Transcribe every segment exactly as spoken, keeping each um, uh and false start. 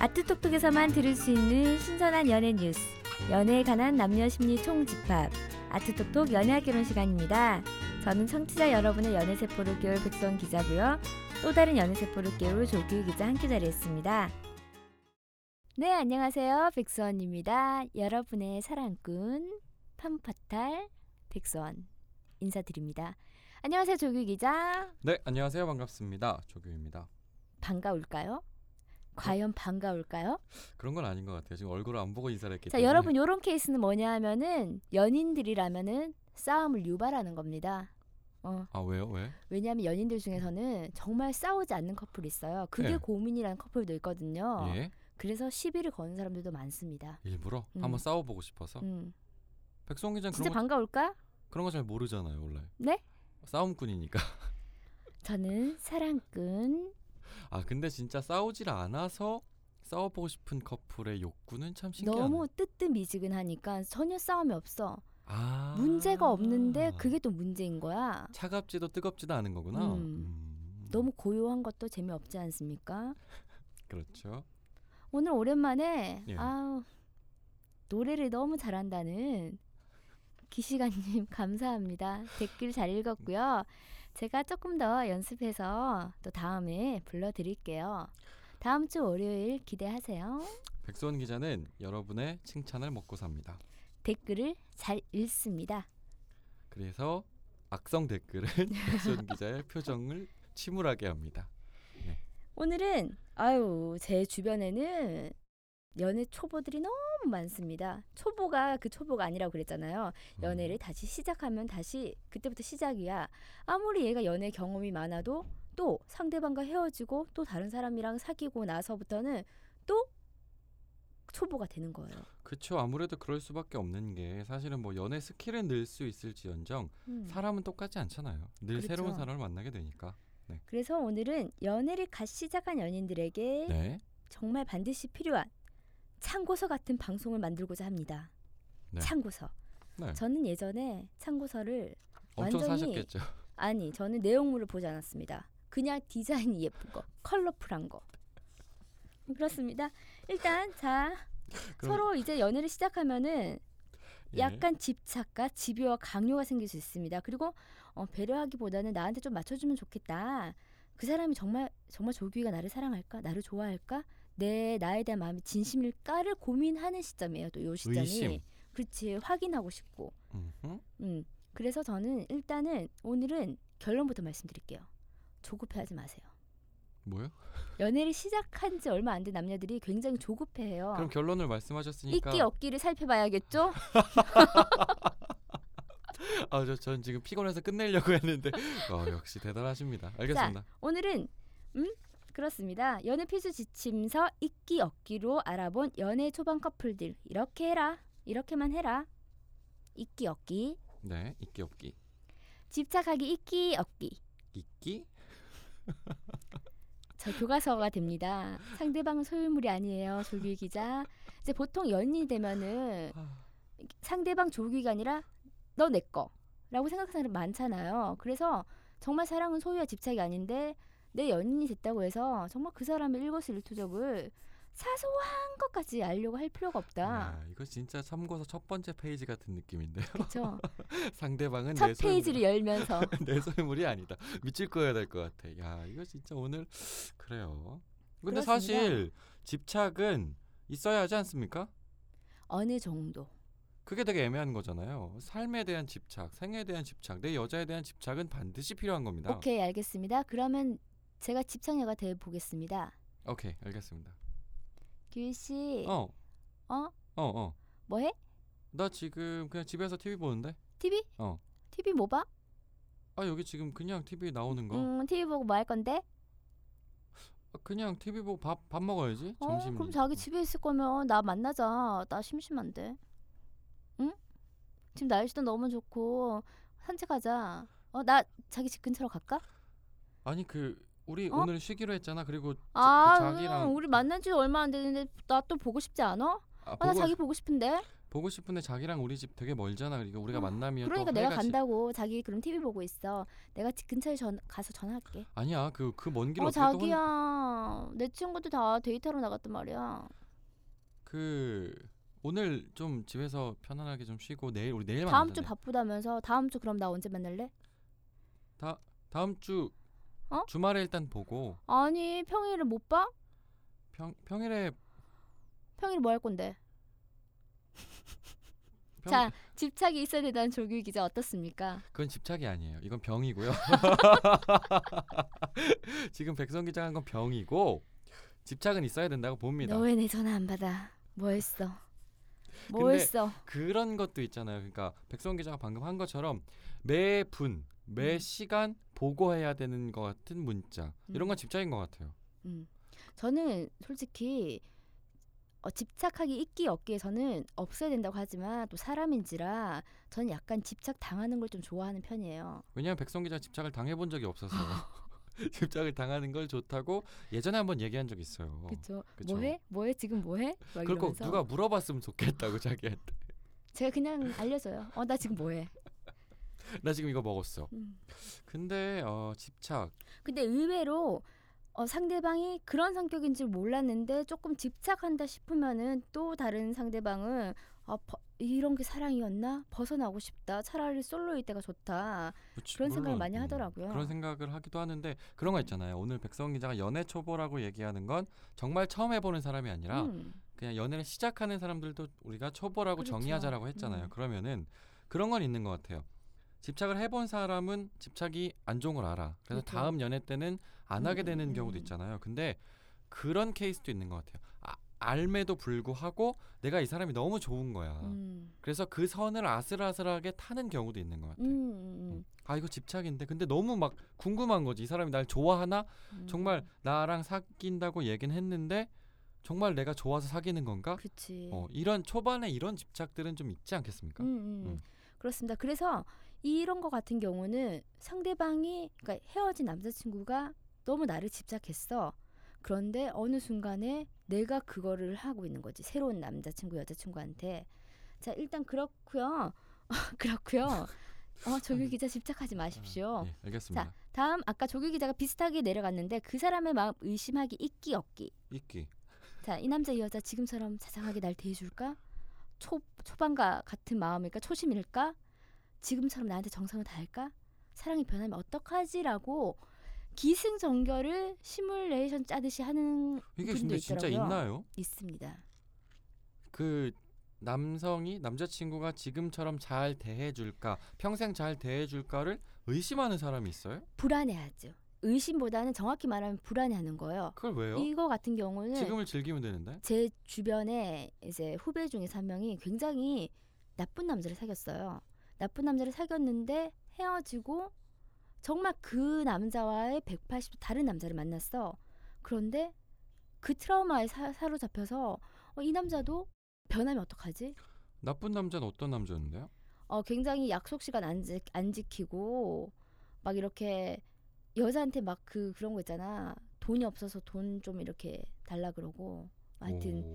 아트톡톡에서만 들을 수 있는 신선한 연애 뉴스, 연애에 관한 남녀 심리 총집합, 아트톡톡 연애학 결혼 시간입니다. 저는 청취자 여러분의 연애세포를 깨울 백수원 기자고요. 또 다른 연애세포를 깨울 조규 기자 함께 자리했습니다. 네, 안녕하세요. 백수원입니다. 여러분의 사랑꾼 팜파탈 백수원 인사드립니다. 안녕하세요, 조규 기자. 네, 안녕하세요. 반갑습니다. 조규입니다. 반가울까요? 과연 반가울까요? 그런 건 아닌 것 같아요. 지금 얼굴을 안 보고 인사를 했기 자, 때문에. 여러분, 이런 케이스는 뭐냐 하면은 연인들이라면은 싸움을 유발하는 겁니다. 어. 아, 왜요? 왜? 왜냐하면 연인들 중에서는 정말 싸우지 않는 커플이 있어요. 그게 네. 고민이라는 커플도 있거든요. 예? 그래서 시비를 거는 사람들도 많습니다. 일부러 음. 한번 싸워보고 싶어서. 음. 백성 기자는 진짜 그런 거, 반가울까? 그런 거 잘 모르잖아요, 원래. 네? 싸움꾼이니까. 저는 사랑꾼. 아, 근데 진짜 싸우질 않아서 싸워보고 싶은 커플의 욕구는 참 신기하네요. 너무 뜨뜻미지근하니까 전혀 싸움이 없어. 아. 문제가 없는데 그게 또 문제인 거야. 차갑지도 뜨겁지도 않은 거구나. 음. 음. 너무 고요한 것도 재미없지 않습니까? 그렇죠. 오늘 오랜만에 예. 아우, 노래를 너무 잘한다는 기시간님 감사합니다. 댓글 잘 읽었고요. 제가 조금 더 연습해서 또 다음에 불러드릴게요. 다음 주 월요일 기대하세요. 백수원 기자는 여러분의 칭찬을 먹고 삽니다. 댓글을 잘 읽습니다. 그래서 악성 댓글은 백수원 기자의 표정을 침울하게 합니다. 오늘은 아유, 제 주변에는 연애 초보들이 너무 많습니다. 초보가 그 초보가 아니라고 그랬잖아요. 연애를 다시 시작하면 다시 그때부터 시작이야. 아무리 얘가 연애 경험이 많아도 또 상대방과 헤어지고 또 다른 사람이랑 사귀고 나서부터는 또 초보가 되는 거예요. 그렇죠. 아무래도 그럴 수밖에 없는 게 사실은 뭐 연애 스킬은 늘 수 있을지언정 음. 사람은 똑같지 않잖아요. 늘 그렇죠. 새로운 사람을 만나게 되니까. 네. 그래서 오늘은 연애를 갓 시작한 연인들에게 네. 정말 반드시 필요한 참고서 같은 방송을 만들고자 합니다. 네. 참고서. 네. 저는 예전에 참고서를 엄청 완전히 사셨겠죠. 아니, 저는 내용물을 보지 않았습니다. 그냥 디자인이 예쁜 거, 컬러풀한 거. 그렇습니다. 일단 자, 그럼- 서로 이제 연애를 시작하면은 예. 약간 집착과 집요와 강요가 생길 수 있습니다. 그리고 어, 배려하기보다는 나한테 좀 맞춰주면 좋겠다. 그 사람이 정말 정말 조규가 나를 사랑할까, 나를 좋아할까, 내 나에 대한 마음이 진심일까를 고민하는 시점이에요. 또 요 시점이. 의심. 그렇지, 확인하고 싶고. 음흠. 음, 그래서 저는 일단은 오늘은 결론부터 말씀드릴게요. 조급해하지 마세요. 뭐요? 연애를 시작한 지 얼마 안 된 남녀들이 굉장히 조급해해요. 그럼 결론을 말씀하셨으니까. 있기 없기를 살펴봐야겠죠? 아, 저, 전 지금 피곤해서 끝내려고 했는데 어, 역시 대단하십니다. 알겠습니다. 자, 오늘은 음 그렇습니다. 연애 필수 지침서 있기 없기로 알아본 연애 초반 커플들. 이렇게 해라. 이렇게만 해라. 있기 없기. 네, 있기 없기. 집착하기 있기 없기. 있기? 저 교과서가 됩니다. 상대방은 소유물이 아니에요. 조규 기자. 이제 보통 연인이 되면은 상대방 조규가 아니라 너 내 거라고 생각하는 사람 많잖아요. 그래서 정말 사랑은 소유와 집착이 아닌데 내 연인이 됐다고 해서 정말 그 사람의 일거수일투족을 사소한 것까지 알려고 할 필요가 없다. 야, 이거 진짜 참고서 첫 번째 페이지 같은 느낌인데요. 그렇죠. 상대방은 첫 내 페이지를 소유물, 열면서 내 소유물이 아니다. 미칠 거야 될 것 같아. 야, 이거 진짜 오늘 그래요. 근데 그렇습니다. 사실 집착은 있어야 하지 않습니까? 어느 정도. 그게 되게 애매한 거잖아요. 삶에 대한 집착, 생에 대한 집착, 내 여자에 대한 집착은 반드시 필요한 겁니다. 오케이, 알겠습니다. 그러면 제가 집착녀가 돼 보겠습니다. 오케이, 알겠습니다. 규희 씨, 어, 어? 어, 어. 뭐해? 나 지금 그냥 집에서 티비 보는데. 티비? 어. 티비 뭐 봐? 아, 여기 지금 그냥 티비 나오는 거. 음, 티비 보고 뭐 할 건데? 아, 그냥 티비 보고 밥, 밥 먹어야지. 어, 점심. 그럼 자기 집에 있을 거면 나 만나자. 나 심심한데. 응? 지금 날씨도 너무 좋고 산책하자. 어, 나 자기 집 근처로 갈까? 아니 그 우리 어? 오늘 쉬기로 했잖아. 그리고 저- 아, 그 자기랑 음, 우리 만난 지 얼마 안 됐는데 나 또 보고 싶지 않아? 아, 아, 나 보고, 자기 보고 싶은데. 보고 싶은데 자기랑 우리 집 되게 멀잖아. 그러니까 우리가 만나면 그러니까 또 내가 해가 지- 간다고 자기 그럼 티비 보고 있어. 내가 지- 근처에 전 가서 전화할게. 아니야. 그 그 먼 길 어 어떻게 또 혼... 자기야 내 친구들 다 데이트하러 나갔단 말이야. 그 오늘 좀 집에서 편안하게 좀 쉬고 내일 우리 내일 다음 만나자. 주 바쁘다면서 다음 주 그럼 나 언제 만날래? 다 다음 주 어? 주말에 일단 보고 아니 평일을 못 봐? 평 평일에 평일 뭐 할 건데? 평... 자 집착이 있어야 된다는 조규 기자 어떻습니까? 그건 집착이 아니에요. 이건 병이고요. 지금 백성 기자 한 건 병이고 집착은 있어야 된다고 봅니다. 너 왜 내 전화 안 받아? 뭐 했어? 뭐 근데 했어? 그런 것도 있잖아요. 그러니까 백성 기자가 방금 한 것처럼 매 분, 매 음. 시간 보고해야 되는 것 같은 문자 이런 음. 건 집착인 것 같아요. 음. 저는 솔직히 어, 집착하기 있기 없기에서는 없어야 된다고 하지만 또 사람인지라 저는 약간 집착 당하는 걸 좀 좋아하는 편이에요. 왜냐하면 백성 기자 집착을 당해본 적이 없어서 집착을 당하는 걸 좋다고 예전에 한번 얘기한 적이 있어요. 그렇죠. 그쵸. 뭐해? 뭐해? 지금 뭐해? 막 그걸 꼭 이러면서 누가 물어봤으면 좋겠다고 자기한테. 제가 그냥 알려줘요. 어 나 지금 뭐해? 나 지금 이거 먹었어. 음. 근데 어, 집착 근데 의외로 어, 상대방이 그런 성격인 줄 몰랐는데 조금 집착한다 싶으면은 또 다른 상대방은 아, 버, 이런 게 사랑이었나? 벗어나고 싶다. 차라리 솔로일 때가 좋다. 그치, 그런 생각을 물론, 많이 음, 하더라고요. 그런 생각을 하기도 하는데 그런 거 있잖아요. 오늘 백성 기자가 연애 초보라고 얘기하는 건 정말 처음 해보는 사람이 아니라 음, 그냥 연애를 시작하는 사람들도 우리가 초보라고 그렇죠. 정의하자라고 했잖아요. 음. 그러면은 그런 건 있는 것 같아요. 집착을 해본 사람은 집착이 안 좋은 걸 알아. 그래서 그렇죠. 다음 연애 때는 안 음, 하게 되는 음, 경우도 음. 있잖아요. 근데 그런 케이스도 있는 것 같아요. 아, 알매도 불구하고 내가 이 사람이 너무 좋은 거야. 음, 그래서 그 선을 아슬아슬하게 타는 경우도 있는 것 음, 같아요. 음, 아 이거 집착인데 근데 너무 막 궁금한 거지. 이 사람이 날 좋아하나? 음. 정말 나랑 사귄다고 얘기는 했는데 정말 내가 좋아서 사귀는 건가? 그치. 어, 이런 초반에 이런 집착들은 좀 있지 않겠습니까? 음, 음. 음. 그렇습니다. 그래서 이런 거 같은 경우는 상대방이 그러니까 헤어진 남자친구가 너무 나를 집착했어. 그런데 어느 순간에 내가 그거를 하고 있는 거지. 새로운 남자친구, 여자친구한테. 자, 일단 그렇고요. 그렇고요. 어, 조규 기자 집착하지 마십시오. 예, 알겠습니다. 자, 다음 아까 조규 기자가 비슷하게 내려갔는데 그 사람의 마음 의심하기 있기 없기. 있기. 자, 이 남자 이 여자 지금처럼 자상하게 날 대해줄까? 초 초반과 같은 마음일까? 초심일까? 지금처럼 나한테 정성을 다할까? 사랑이 변하면 어떡하지라고 기승전결을 시뮬레이션 짜듯이 하는 이게 분도 근데 진짜 있더라고요. 있나요? 있습니다. 그 남성이 남자친구가 지금처럼 잘 대해줄까, 평생 잘 대해줄까를 의심하는 사람이 있어요? 불안해하죠. 의심보다는 정확히 말하면 불안해하는 거예요. 그걸 왜요? 이거 같은 경우는 지금을 즐기면 되는데. 제 주변에 이제 후배 중에서 한 명이 굉장히 나쁜 남자를 사귀었어요. 나쁜 남자를 사귀었는데 헤어지고 정말 그 남자와의 백팔십 도 다른 남자를 만났어. 그런데 그 트라우마에 사, 사로잡혀서 어, 이 남자도 변하면 어떡하지? 나쁜 남자는 어떤 남자였는데요? 어, 굉장히 약속 시간 안, 지, 안 지키고 막 이렇게 여자한테 막 그 그런 거 있잖아. 돈이 없어서 돈 좀 이렇게 달라 그러고 하여튼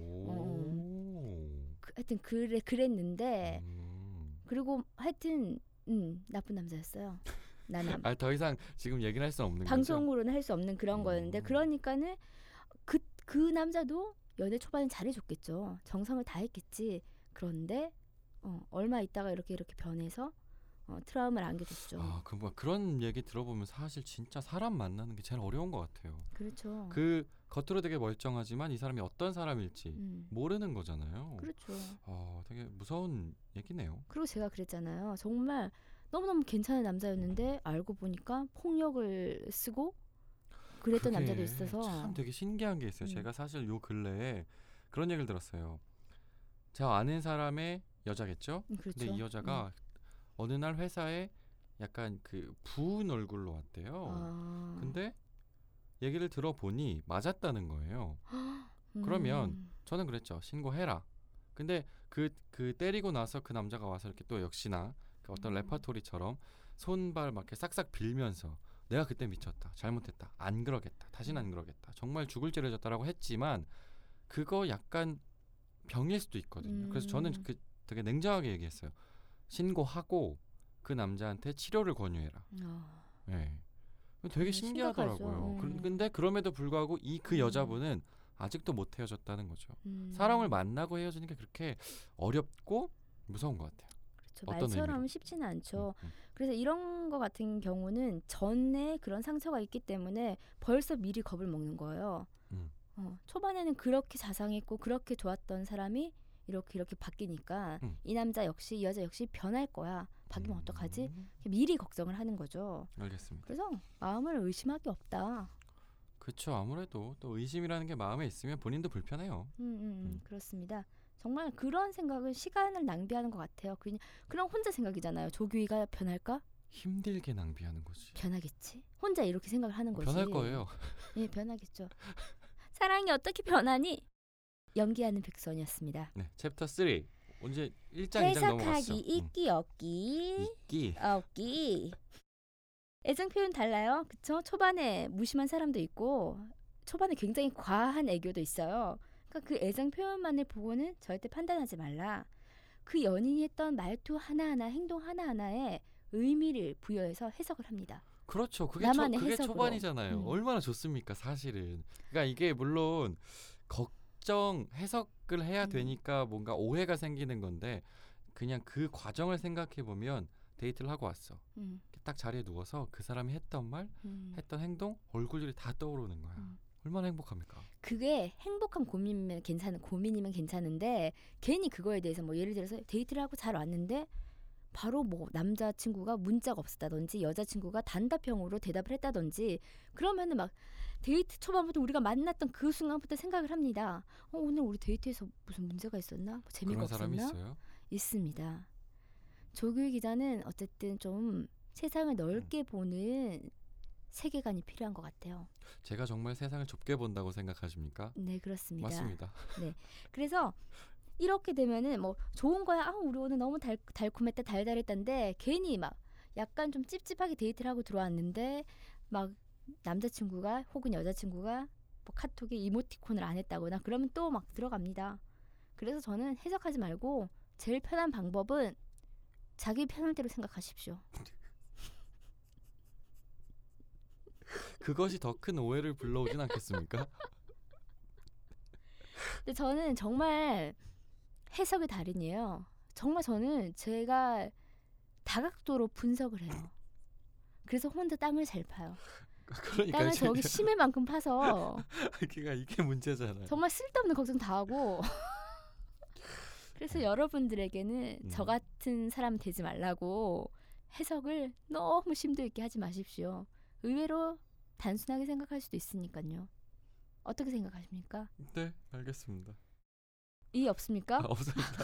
오. 그, 하여튼 그래 그랬는데 음. 그리고 하여튼 음, 나쁜 남자였어요. 나는 아, 더 이상 지금 얘기를 할 수는 없는 거죠? 방송으로는 할 수 없는 그런 음. 거였는데 그러니까는 그, 그 남자도 연애 초반엔 잘해줬겠죠. 정성을 다했겠지. 그런데 어, 얼마 있다가 이렇게 이렇게 변해서 어, 트라우마를 안겨줬죠. 아, 그 뭐 그런 얘기 들어보면 사실 진짜 사람 만나는 게 제일 어려운 것 같아요. 그렇죠. 그 겉으로 되게 멀쩡하지만 이 사람이 어떤 사람일지 음, 모르는 거잖아요. 그렇죠. 아, 되게 무서운 얘기네요. 그리고 제가 그랬잖아요. 정말 너무너무 괜찮은 남자였는데 알고 보니까 폭력을 쓰고 그랬던 그게 남자도 있어서 참 되게 신기한 게 있어요. 음. 제가 사실 요 근래에 그런 얘기를 들었어요. 제가 아는 사람의 여자겠죠? 음, 그렇죠. 근데 이 여자가 어느 날 회사에 약간 그 부은 얼굴로 왔대요. 아. 근데 얘기를 들어보니 맞았다는 거예요. 음. 그러면 저는 그랬죠. 신고해라. 근데 그, 그 때리고 나서 그 남자가 와서 이렇게 또 역시나 그 어떤 음. 레퍼토리처럼 손발 막 이렇게 싹싹 빌면서 내가 그때 미쳤다. 잘못했다. 안 그러겠다. 다시는 안 그러겠다. 정말 죽을 죄를 졌다라고 했지만 그거 약간 병일 수도 있거든요. 그래서 저는 음. 그 되게 냉정하게 얘기했어요. 신고하고 그 남자한테 치료를 권유해라. 어. 네. 되게 음, 신기하더라고요. 심각하죠. 그- 음. 근데 그럼에도 불구하고 이 그 음. 여자분은 아직도 못 헤어졌다는 거죠. 음. 사람을 만나고 헤어지는 게 그렇게 어렵고 무서운 것 같아요. 그렇죠. 어떤 말처럼 의미로? 쉽지는 않죠. 음, 음. 그래서 이런 거 같은 경우는 전에 그런 상처가 있기 때문에 벌써 미리 겁을 먹는 거예요. 음. 어, 초반에는 그렇게 자상했고 그렇게 좋았던 사람이 이렇게 이렇게 바뀌니까 음. 이 남자 역시 이 여자 역시 변할 거야. 바뀌면 음. 어떡하지? 미리 걱정을 하는 거죠. 알겠습니다. 그래서 마음을 의심할 게 없다. 그렇죠. 아무래도 또 의심이라는 게 마음에 있으면 본인도 불편해요. 음, 음, 음, 음. 그렇습니다. 정말 그런 생각은 시간을 낭비하는 것 같아요. 그냥 그럼 혼자 생각이잖아요. 조규희가 변할까? 힘들게 낭비하는 거지. 변하겠지. 혼자 이렇게 생각을 하는 거지. 변할 거예요. 예, 변하겠죠. 사랑이 어떻게 변하니? 연기하는 백선이었습니다. 네, 챕터 쓰리. 언제 일 장, 이 장 넘어갔어. 해석하기, 있기, 없기, 있기. 없기. 애정 표현 달라요. 그쵸? 초반에 무심한 사람도 있고 초반에 굉장히 과한 애교도 있어요. 그러니까 그 애정 표현만을 보고는 절대 판단하지 말라. 그 연인이 했던 말투 하나하나, 행동 하나하나에 의미를 부여해서 해석을 합니다. 그렇죠. 그게, 초, 나만의 그게 해석으로. 초반이잖아요. 음. 얼마나 좋습니까, 사실은. 그러니까 이게 물론 걱정, 해석을 해야 음. 되니까 뭔가 오해가 생기는 건데 그냥 그 과정을 생각해 보면 데이트를 하고 왔어. 음, 딱 자리에 누워서 그 사람이 했던 말, 음. 했던 행동, 얼굴들이 다 떠오르는 거야. 음. 얼마나 행복합니까? 그게 행복한 고민이면 괜찮은 고민이면 괜찮은데 괜히 그거에 대해서 뭐 예를 들어서 데이트를 하고 잘 왔는데 바로 뭐 남자친구가 문자가 없었다든지 여자친구가 단답형으로 대답을 했다든지 그러면은 막 데이트 초반부터 우리가 만났던 그 순간부터 생각을 합니다. 어, 오늘 우리 데이트에서 무슨 문제가 있었나? 뭐 재미가 그런 사람이 없었나? 있어요? 있습니다. 조규 기자는 어쨌든 좀 세상을 넓게 보는 세계관이 필요한 것 같아요. 제가 정말 세상을 좁게 본다고 생각하십니까? 네, 그렇습니다. 맞습니다. 그래서 이렇게 되면은 뭐 좋은 거야. 아, 우리 오늘 너무 달, 달콤했다, 달달했다인데 괜히 막 약간 좀 찝찝하게 데이트를 하고 들어왔는데 막 남자친구가 혹은 여자친구가 뭐 카톡에 이모티콘을 안 했다거나 그러면 또 막 들어갑니다. 그래서 저는 해석하지 말고 제일 편한 방법은 자기 편할 대로 생각하십시오. 그것이 더 큰 오해를 불러오진 않겠습니까? 근데 저는 정말 해석의 달인이에요. 정말 저는 제가 다각도로 분석을 해요. 그래서 혼자 땅을 잘 파요. 그러니까 땅을 이제 저기 심해만큼 파서 그러니까 이게 문제잖아요. 정말 쓸데없는 걱정 다 하고 그래서 여러분들에게는 음. 저 같은 사람 되지 말라고 해석을 너무 심도 있게 하지 마십시오. 의외로 단순하게 생각할 수도 있으니까요. 어떻게 생각하십니까? 네, 알겠습니다. 이해 없습니까? 아, 없습니다.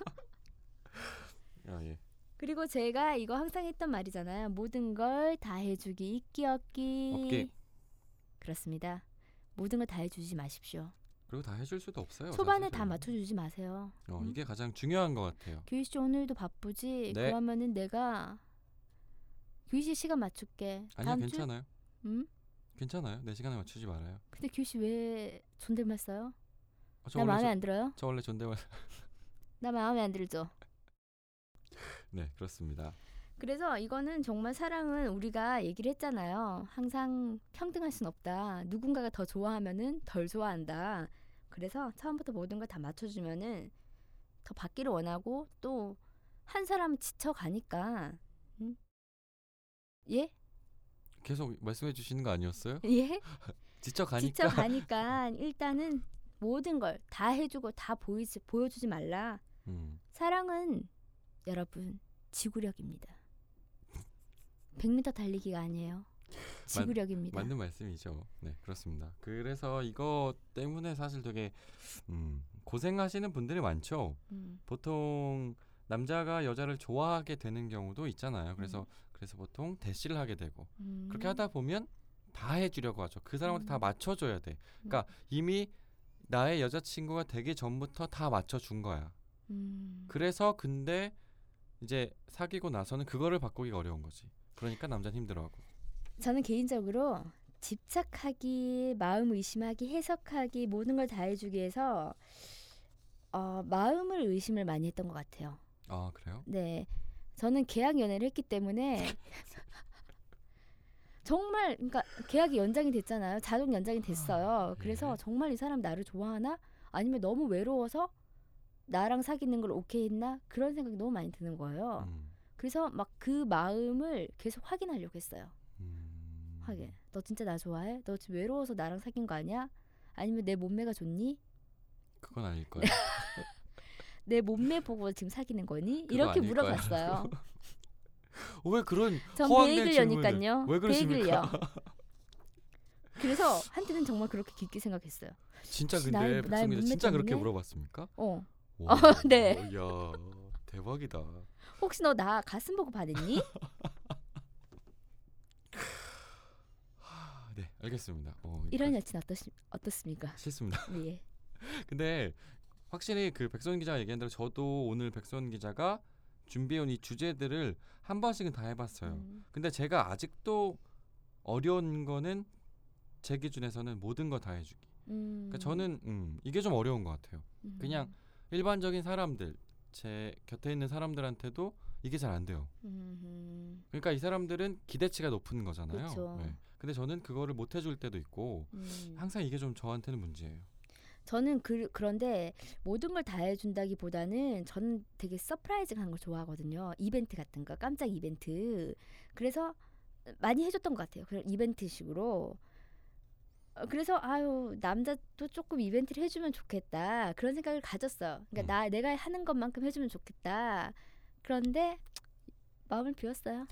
아, 예. 그리고 제가 이거 항상 했던 말이잖아요. 모든 걸 다 해주기, 있기 없기. 없기. 그렇습니다. 모든 걸 다 해주지 마십시오. 그리고 다 해줄 수도 없어요. 초반에 사실은. 다 맞춰주지 마세요. 어, 음? 이게 가장 중요한 것 같아요. 규희 씨 오늘도 바쁘지? 네. 그러면은 내가 규희 씨 시간 맞출게. 아니요, 다음 주? 괜찮아요. 응? 괜찮아요. 내 시간에 맞추지 말아요. 근데 규희 씨 왜 존댓말 써요? 어, 저 나 원래 마음에 저, 안 들어요? 저 원래 존댓말. 나 마음에 안 들죠. 네, 그렇습니다. 그래서 이거는 정말 사랑은 우리가 얘기를 했잖아요. 항상 평등할 순 없다. 누군가가 더 좋아하면은 덜 좋아한다. 그래서 처음부터 모든 걸 다 맞춰주면은 더 받기를 원하고 또 한 사람은 지쳐가니까. 응? 예? 계속 말씀해 주시는 거 아니었어요? 예? 지쳐가니까. 지쳐가니까 일단은 모든 걸 다 해주고 다 보이지, 보여주지 말라. 음. 사랑은 여러분 지구력입니다. 백 미터 달리기가 아니에요. 지구력입니다. 맞는 말씀이죠. 네, 그렇습니다. 그래서 이거 때문에 사실 되게 음, 고생하시는 분들이 많죠. 음. 보통 남자가 여자를 좋아하게 되는 경우도 있잖아요. 그래서 음. 그래서 보통 대시를 하게 되고 음. 그렇게 하다 보면 다 해주려고 하죠. 그 사람한테 음. 다 맞춰줘야 돼. 그러니까 이미 나의 여자친구가 되기 전부터 다 맞춰준 거야. 음. 그래서 근데 이제 사귀고 나서는 그거를 바꾸기가 어려운 거지. 그러니까 남자는 힘들어하고. 저는 개인적으로 집착하기, 마음 의심하기, 해석하기 모든 걸 다 해주기 위해서 어, 마음을 의심을 많이 했던 것 같아요. 아 그래요? 네, 저는 계약 연애를 했기 때문에 정말 그러니까 계약이 연장이 됐잖아요. 자동 연장이 됐어요. 그래서 예. 정말 이 사람 나를 좋아하나? 아니면 너무 외로워서 나랑 사귀는 걸 오케이 했나? 그런 생각이 너무 많이 드는 거예요. 음. 그래서 막 그 마음을 계속 확인하려고 했어요. 음. 확인. 너 진짜 나 좋아해? 너 지금 외로워서 나랑 사귄 거 아니야? 아니면 내 몸매가 좋니? 그건 아닐 거예요. 내 몸매 보고 지금 사귀는 거니? 그거 이렇게 아닐 물어봤어요. 어, 왜 그런 전 허황된 질문을 베이글려니까요. 왜 그러십니까? 베이글요. 그래서 한때는 정말 그렇게 깊게 생각했어요. 진짜 혹시 근데 나의- 나의 백성기자 몸매 진짜 그렇게 때문에? 물어봤습니까? 어. 와, 어, 네. 야 대박이다. 혹시 너 나 가슴 보고 반했니? 아, 네 알겠습니다. 어, 이런 여기까지. 여친 어떠시, 어떻습니까? 싫습니다. 예. 근데 확실히 그 백선 기자가 얘기한 대로 저도 오늘 백선 기자가 준비해온 이 주제들을 한 번씩은 다 해봤어요. 음. 근데 제가 아직도 어려운 거는 제 기준에서는 모든 거 다 해주기. 음. 그러니까 저는 음, 이게 좀 어려운 것 같아요. 음. 그냥 일반적인 사람들, 제 곁에 있는 사람들한테도 이게 잘 안 돼요. 음. 그러니까 이 사람들은 기대치가 높은 거잖아요. 그쵸. 네. 근데 저는 그거를 못 해줄 때도 있고 음. 항상 이게 좀 저한테는 문제예요. 저는 그, 그런데 모든 걸 다 해준다기보다는 저는 되게 서프라이즈한 걸 좋아하거든요. 이벤트 같은 거, 깜짝 이벤트. 그래서 많이 해줬던 것 같아요. 그런 이벤트식으로. 어, 그래서 아유 남자도 조금 이벤트를 해주면 좋겠다 그런 생각을 가졌어요. 그러니까 음. 나 내가 하는 것만큼 해주면 좋겠다. 그런데 마음을 비웠어요.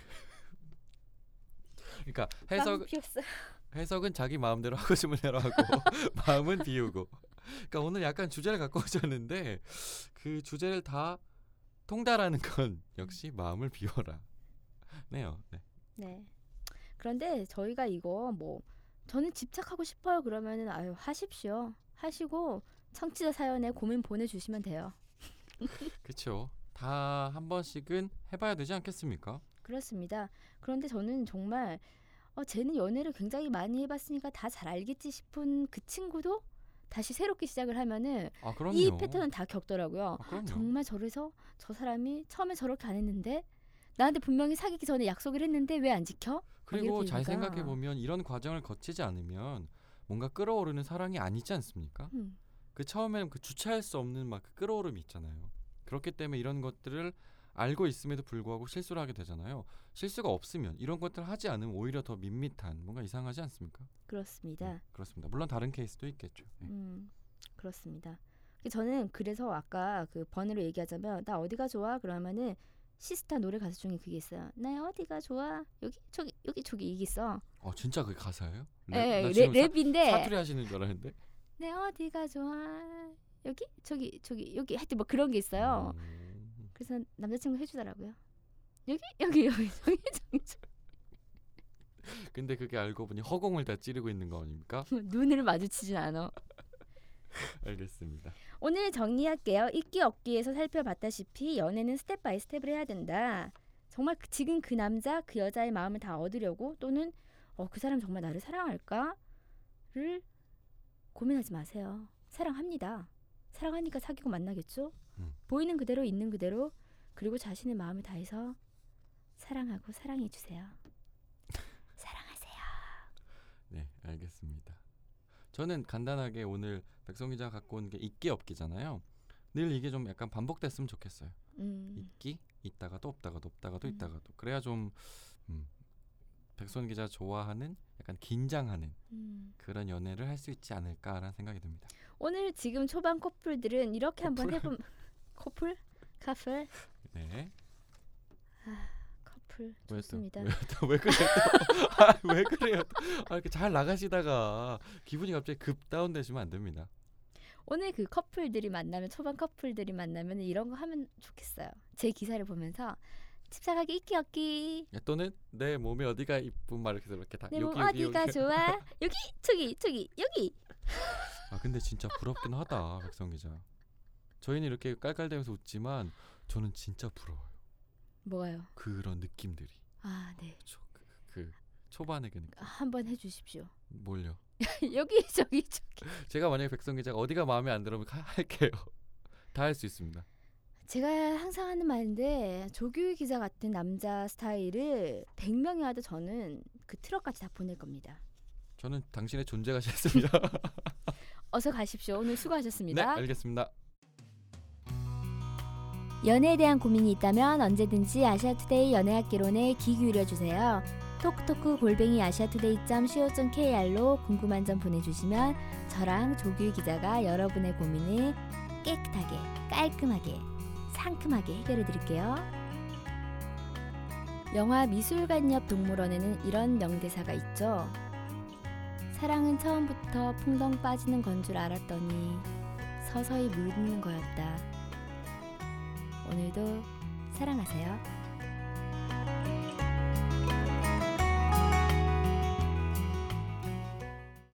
그러니까 마음을 해석 비웠어요. 해석은 자기 마음대로 하고 싶은 대로 하고 마음은 비우고. 그러니까 오늘 약간 주제를 갖고 오셨는데 그 주제를 다 통달하는 건 역시 마음을 비워라. 네요. 네. 네. 그런데 저희가 이거 뭐 저는 집착하고 싶어요 그러면은 아유 하십시오. 하시고 청취자 사연에 고민 보내주시면 돼요. 그렇죠. 다 한 번씩은 해봐야 되지 않겠습니까? 그렇습니다. 그런데 저는 정말 어, 쟤는 연애를 굉장히 많이 해봤으니까 다 잘 알겠지 싶은 그 친구도 다시 새롭게 시작을 하면은 아 그럼요. 이 패턴은 다 겪더라고요. 아, 그럼요. 정말 저래서 저 사람이 처음에 저렇게 안 했는데 나한테 분명히 사귀기 전에 약속을 했는데 왜 안 지켜? 그리고 이렇게 잘 되니까. 생각해 보면 이런 과정을 거치지 않으면 뭔가 끌어오르는 사랑이 아니지 않습니까? 음, 그 처음에는 그 주체할 수 없는 막 그 끌어오름이 있잖아요. 그렇기 때문에 이런 것들을 알고 있음에도 불구하고 실수를 하게 되잖아요. 실수가 없으면 이런 것들을 하지 않으면 오히려 더 밋밋한 뭔가 이상하지 않습니까? 그렇습니다. 네, 그렇습니다. 물론 다른 케이스도 있겠죠. 네. 음, 그렇습니다. 저는 그래서 아까 그 번외로 얘기하자면 나 어디가 좋아? 그러면은 시스타 노래 가수 중에 그게 있어요. 나 어디가 좋아? 여기 저기 여기 저기 이게 있어. 어 진짜 그게 가사예요? 예, 랩? 나 랩, 지금 사, 랩인데 사투리 하시는 줄 알았는데. 내 어디가 좋아? 여기 저기 저기 여기 하여튼 뭐 그런 게 있어요. 음. 그래서 남자친구 해주더라고요. 여기 여기 여기 저기 저기 저기 근데 그게 알고 보니 허공을 다 찌르고 있는 거 아닙니까? 눈을 마주치진 않아. 알겠습니다. 오늘 정리할게요. 있기 없기에서 살펴봤다시피 연애는 스텝 바이 스텝을 해야 된다. 정말 그- 지금 그 남자 그 여자의 마음을 다 얻으려고 또는 어, 그 사람 정말 나를 사랑할까를 고민하지 마세요. 사랑합니다. 사랑하니까 사귀고 만나겠죠. 음. 보이는 그대로 있는 그대로 그리고 자신의 마음을 다해서 사랑하고 사랑해 주세요. 사랑하세요. 네, 알겠습니다. 저는 간단하게 오늘 백성 기자가 갖고 온 게 있기 없기잖아요. 늘 이게 좀 약간 반복됐으면 좋겠어요. 음, 있기, 있다가도 없다가도 없다가도 음. 있다가도. 그래야 좀 음, 백선 기자 좋아하는 약간 긴장하는 음. 그런 연애를 할 수 있지 않을까라는 생각이 듭니다. 오늘 지금 초반 커플들은 이렇게 한번 커플? 해본 커플? 커플? 네. 커플 왜 좋습니다. 또, 왜, 또, 왜 그래요? 또? 아, 왜 그래요? 또? 아, 이렇게 잘 나가시다가 기분이 갑자기 급 다운되시면 안 됩니다. 오늘 그 커플들이 만나면 초반 커플들이 만나면 이런 거 하면 좋겠어요. 제 기사를 보면서 집착하기 있기 없기 야, 또는 내 몸에 어디가 이쁜 말 이렇게 이렇게 다 내 몸 여기 여기 어디가 여기. 좋아? 여기 저기 저기 여기 아 근데 진짜 부럽긴 하다 백성 기자. 저희는 이렇게 깔깔대면서 웃지만 저는 진짜 부러워요. 뭐가요? 그런 느낌들이. 아 네. 초, 그, 그 초반의 그 느낌. 한번 해주십시오. 뭘요? 여기 저기 저기 제가 만약에 백성 기자가 어디가 마음에 안 들으면 가- 할게요. 다 할 수 있습니다. 제가 항상 하는 말인데 조규희 기자 같은 남자 스타일을 백 명이 와도 저는 그 트럭까지 다 보낼 겁니다. 저는 당신의 존재가 싫습니다. 어서 가십시오. 오늘 네, 수고하셨습니다. 알겠습니다. 연애에 대한 고민이 있다면 언제든지 아시아투데이 연애학개론에 귀 기울여주세요. 톡톡크 골뱅이 아시아투데이 점 씨오 점 케이알로 궁금한 점 보내주시면 저랑 조규희 기자가 여러분의 고민을 깨끗하게, 깔끔하게, 상큼하게 해결해드릴게요. 영화 미술관 옆 동물원에는 이런 명대사가 있죠. 사랑은 처음부터 풍덩 빠지는 건 줄 알았더니 서서히 물드는 거였다. 오늘도 사랑하세요.